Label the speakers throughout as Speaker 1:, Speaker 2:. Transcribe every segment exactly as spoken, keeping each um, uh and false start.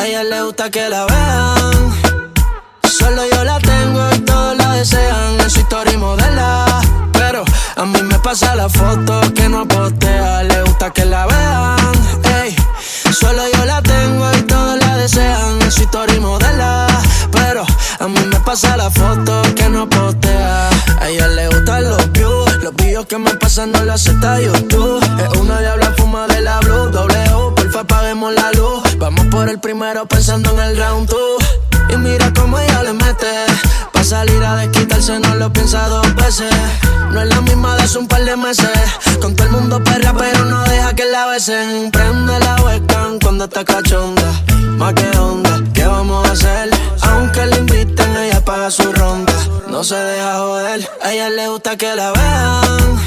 Speaker 1: A ella le gusta que la vean. Solo yo la tengo y todos la desean. En su story modela, pero a mí me pasa la foto que no postea. Le gusta que la vean. Ey, solo yo la tengo y todos la desean. En su story modela, pero a mí me pasa la foto que no postea. A ella le gustan los views, los videos que me pasan no lo acepta YouTube. Es una diabla fuma de la blue, doble U, porfa apaguemos la luz. Vamos por el primero pensando en el round two. Y mira cómo ella le mete, pa' salir a desquitarse no lo piensa dos veces. No es la misma de hace un par de meses. Con todo el mundo perra pero no deja que la besen. Prende la webcam cuando está cachonda. Más que onda, ¿qué vamos a hacer? Aunque le inviten ella paga su ronda. No se deja joder, a ella le gusta que la vean.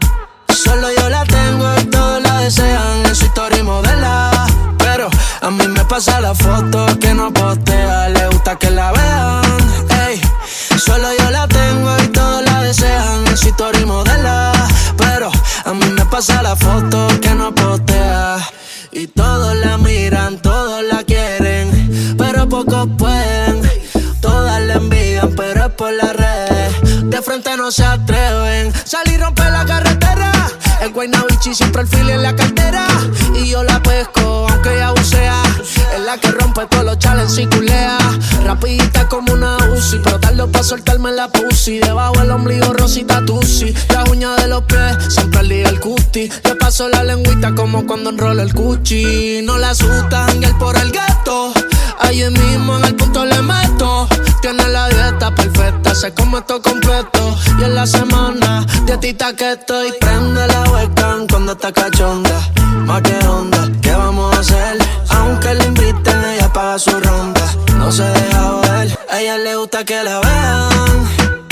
Speaker 1: Solo yo la tengo y todos la desean. En su story modela, pero a mí me pasa la foto que no postea. Le gusta que la vean. Ey, solo yo la tengo y todos la desean. En su story modela, pero a mí me pasa la foto que no postea. Y todos la miran, todos la quieren, pero pocos pueden. Todas la envidian, pero es por las redes. De frente no se atreven. Salir y romper la carretera. El Guaynabichi siempre el fili en la cartera. Y yo la pesco, aunque ella bucea. Es la que rompe todos los challenges y culea. Rapidita como una Uzi, pero tardo pa' soltarme la pussy. Debajo el ombligo rosita tusi. La uña de los pies, siempre liga el cuti. Le paso la lengüita como cuando enrola el cuchi. No la asustan y el por el gato. Allí mismo en el punto le meto. Tiene la dieta perfecta, se come esto completo. Y en la semana, dietita que estoy. Prende la webcam cuando está cachonda. Más que onda, ¿qué vamos a hacer? Aunque le inviten, ella paga su ronda. No se deja joder, a ella le gusta que la vean.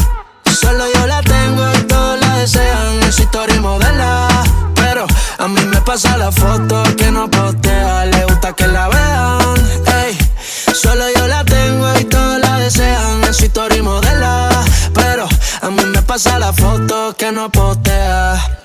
Speaker 1: Solo yo la tengo y todos la desean. En su story modela, pero a mí me pasa la foto que no postea. Le gusta que la vean. Ey, solo yo la tengo y todos la desean. En su story modela, pero a mí me pasa la foto que no postea.